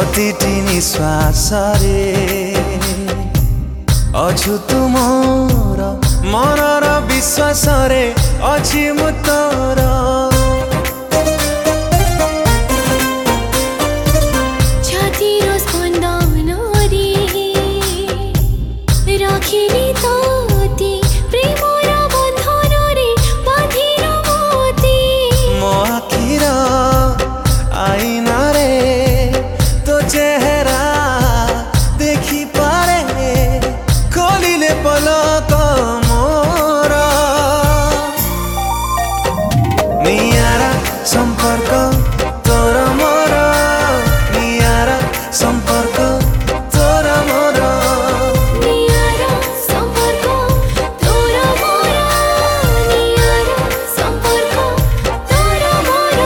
प्रतिटी निश्वासरे अछु तुमर मनर विश्वासरे अछि मु तोर छातीर स्पंदन रे राखिली तोती प्रेमर बंधन रे बांधिर मोती मो आखिर आईना रे तो चेहरा देखी पारे खोलिले पलक मोर नियारा संपर्क तोर मोर नियारा संपर्क तोर मोर नियारा संपर्क तोर मोर नियारा संपर्क तोर मोर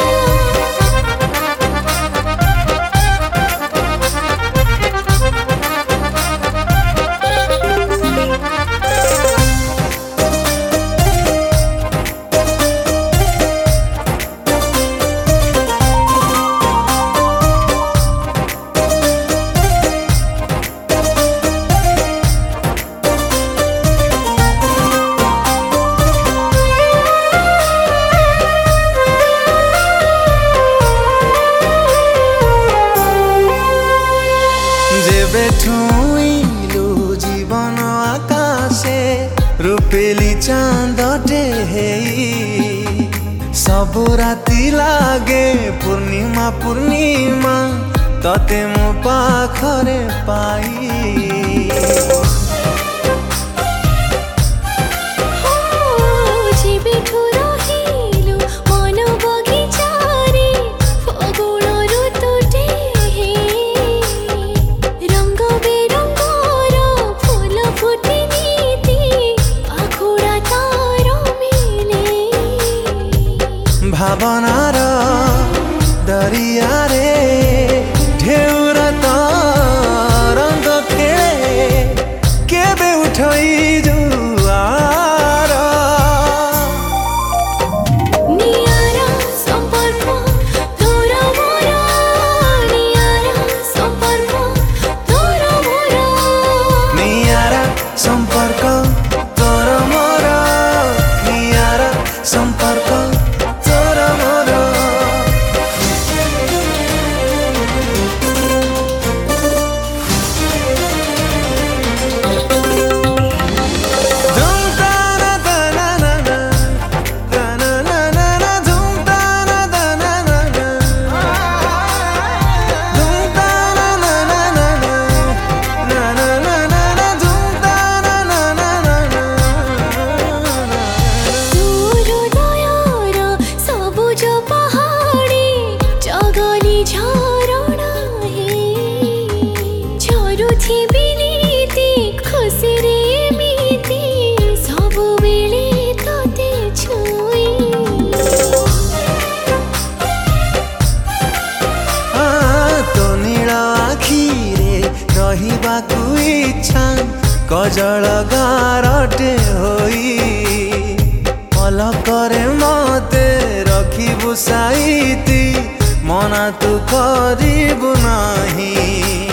जेबे छुईलु जीवन आकाशे रूपेली चांदटे हेई सबु राति लागे पूर्णिमा पूर्णिमा तते मो पाखरे पाई भावनार दरिया रे ढेउर तरंग खेले केबे उठई जुआर नियारा संपर्क तोर मोर नियारा संपर्क तोर मोर नियारा संपर्क तोर मोर नियारा संपर्क रहिबाकु इच्छा कजल गारटे होई पलकरे मते रखिबु साइती मना तू करिबु नाही।